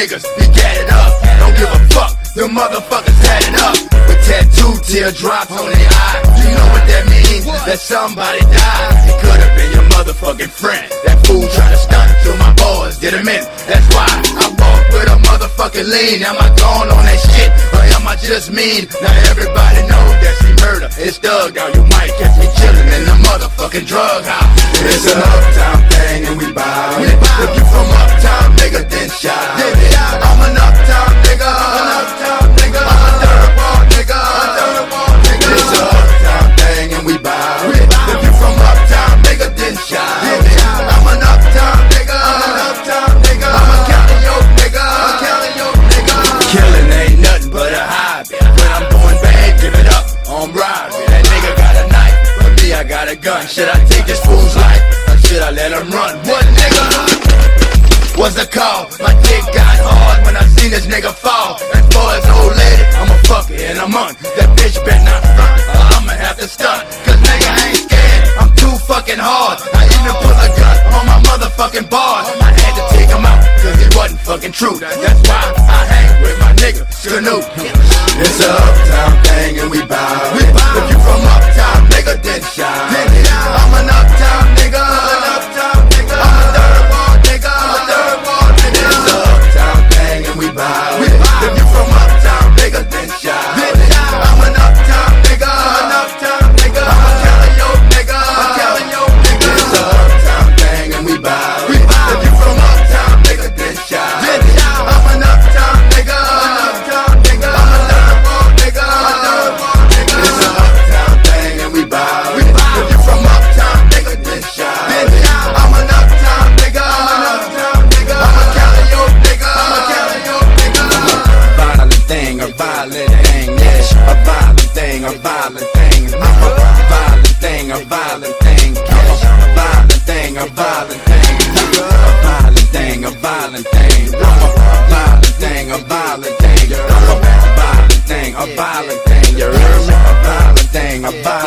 niggas, he got it up. Don't give a fuck, them motherfuckers had it up. With tattoo teardrops on their eyes. You know what that means? That somebody died. It could've been your motherfucking friend. That fool tried to stunt till my boys did him in. That's why I walk with a motherfucking lean. Am I gone on that shit, or am I just mean? Now everybody knows that she murder. It's thugged out, you might catch me chillin' in the motherfucking drug house. It's an uptown thing and we bout it. If you from uptown, nigga, then shout it. I'm an uptown nigga, I'm a third wall nigga, It's an uptown thing and we bout it. If you from uptown, nigga, then shout it. I'm an uptown nigga, I'm a county nigga, Killing ain't nothing but a hobby. When I'm doing bad, give it up, I'm robbing. That nigga got a knife, but me, I got a gun. Should I take this fool's life, or should I let him run? What nigga? What's the call? My dick got hard when I seen this nigga fall. And for his old lady, I'ma fuck her in a month. That bitch better not front, or I'ma have to stunt. Cause nigga, I ain't scared, I'm too fucking hard. I even put a gun on my motherfucking bars. I had to take him out, cause he wasn't fucking true. That's why I hang with my nigga, Canoe. It's a uptown thing and we bout it. If you from uptown, nigga, then shout it. I'm an uptown nigga, I'm a third wall nigga, It's a uptown thing and we bout it. If you from uptown, nigga, then shout it. I'm an uptown nigga, I'm a Cali nigga, It's a uptown thing and we bout it. If you from uptown, nigga, then shout it. I'm an uptown nigga, I'm a third wall nigga, It's a uptown thing and we bout it. If you from uptown, nigga, then shout it. I'm an uptown nigga, I'm a Cali nigga, Violent thing, a violent thing, yeah. A violent thing, a violent thing. I'm a violent thing, a violent thing. I'm a violent thing, a violent thing. A violent thing, a violent thing. I'm a violent thing, a violent thing. I'm a violent thing, a violent thing. You heard me? A violent thing, a violent